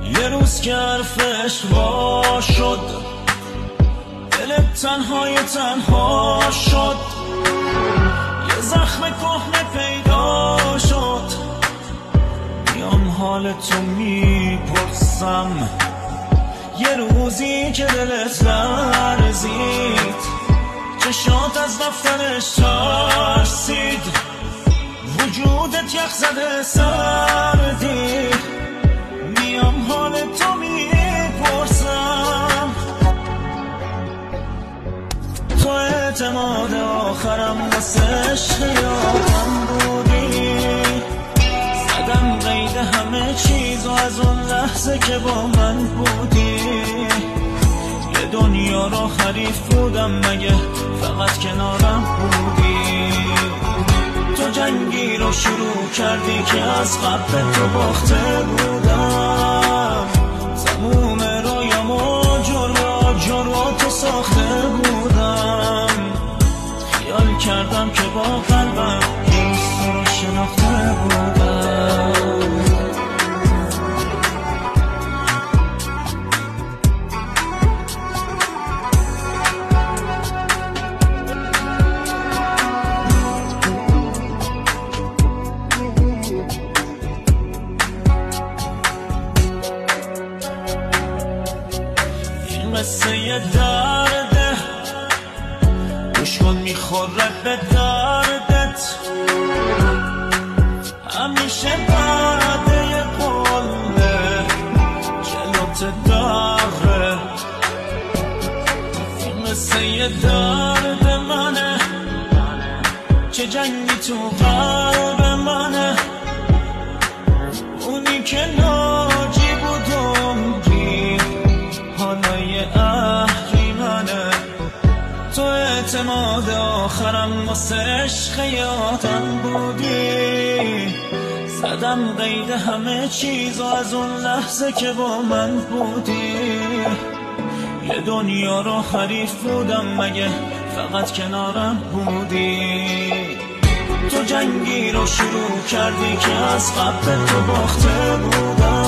یه روز که حرفش وا شد، دلت تنها شد، یه زخم کهنه پیدا شد. میام حالتو میپرسم، یه روزی که دلت لرزید، چشات از رفتنش ترسید، وجودت یخ زده سردید. میام حالتو میپرسم، تو اعتماد آخرم واسه عشق یادم بودی. زدم قید همه چیز و از اون لحظه که با من بودی، یه دنیا رو حریف بودم مگه فقط کنارم بودی. تو جنگی رو شروع کردی که از قبل تو باخته بودم. تموم رویامو جروا تو ساخته بودم. خیال کردم که با قلبم روز تو رو شناخته بودم. قصه یه درده، گوش کن میخوره به دردت. همیشه بعد یه قله جلوت داره. این قصه یه درد منه، چه جنگی تو قلب منه. اونی که ناجی بود عمری حالا یه اهریمنه. تو اعتماد آخرم واسه عشق یادم بودی. زدم قید همه چیز و از اون لحظه که با من بودی، یه دنیا رو حریف بودم مگه فقط کنارم بودی. تو جنگی رو شروع کردی که از قبل تو باخته بودم.